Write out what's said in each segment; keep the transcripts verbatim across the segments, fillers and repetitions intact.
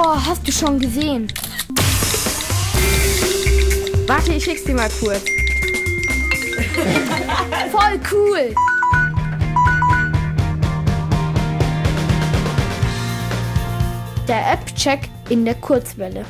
Oh, hast du schon gesehen? Warte, ich schick's dir mal kurz. Voll cool! Der App-Check in der Kurzwelle.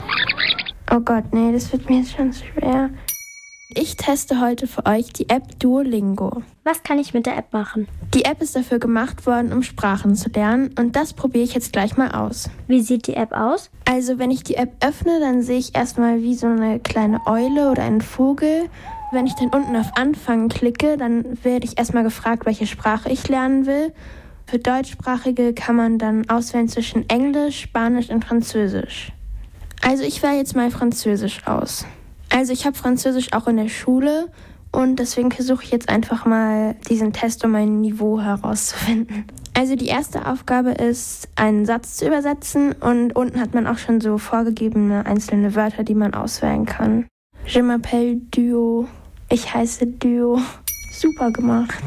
Oh Gott, nee, das wird mir jetzt schon schwer. Ich teste heute für euch die App Duolingo. Was kann ich mit der App machen? Die App ist dafür gemacht worden, um Sprachen zu lernen, und das probiere ich jetzt gleich mal aus. Wie sieht die App aus? Also wenn ich die App öffne, dann sehe ich erstmal wie so eine kleine Eule oder einen Vogel. Wenn ich dann unten auf Anfangen klicke, dann werde ich erstmal gefragt, welche Sprache ich lernen will. Für Deutschsprachige kann man dann auswählen zwischen Englisch, Spanisch und Französisch. Also ich wähle jetzt mal Französisch aus. Also ich habe Französisch auch in der Schule und deswegen versuche ich jetzt einfach mal diesen Test, um mein Niveau herauszufinden. Also die erste Aufgabe ist, einen Satz zu übersetzen, und unten hat man auch schon so vorgegebene einzelne Wörter, die man auswählen kann. Je m'appelle Duo. Ich heiße Duo. Super gemacht.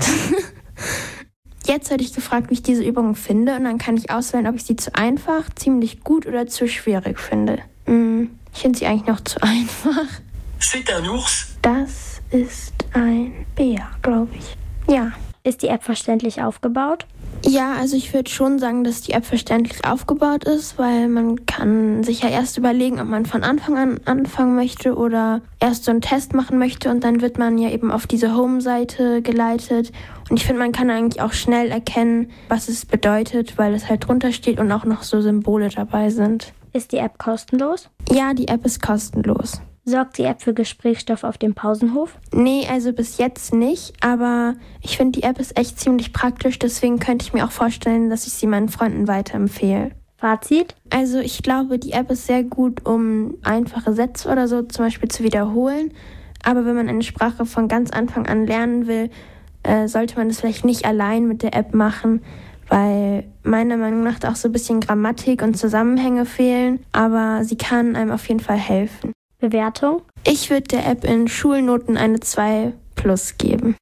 Jetzt werde ich gefragt, wie ich diese Übung finde, und dann kann ich auswählen, ob ich sie zu einfach, ziemlich gut oder zu schwierig finde. Hm, ich finde sie eigentlich noch zu einfach. C'est un ours. Das ist ein Bär, glaube ich. Ja. Ist die App verständlich aufgebaut? Ja, also ich würde schon sagen, dass die App verständlich aufgebaut ist, weil man kann sich ja erst überlegen, ob man von Anfang an anfangen möchte oder erst so einen Test machen möchte, und dann wird man ja eben auf diese Home-Seite geleitet. Und ich finde, man kann eigentlich auch schnell erkennen, was es bedeutet, weil es halt drunter steht und auch noch so Symbole dabei sind. Ist die App kostenlos? Ja, die App ist kostenlos. Sorgt die App für Gesprächsstoff auf dem Pausenhof? Nee, also bis jetzt nicht, aber ich finde, die App ist echt ziemlich praktisch, deswegen könnte ich mir auch vorstellen, dass ich sie meinen Freunden weiterempfehle. Fazit? Also ich glaube, die App ist sehr gut, um einfache Sätze oder so zum Beispiel zu wiederholen, aber wenn man eine Sprache von ganz Anfang an lernen will, äh, sollte man das vielleicht nicht allein mit der App machen, weil meiner Meinung nach auch so ein bisschen Grammatik und Zusammenhänge fehlen, aber sie kann einem auf jeden Fall helfen. Bewertung? Ich würde der App in Schulnoten eine zwei plus geben.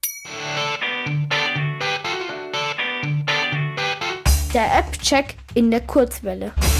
Der App-Check in der Kurzwelle.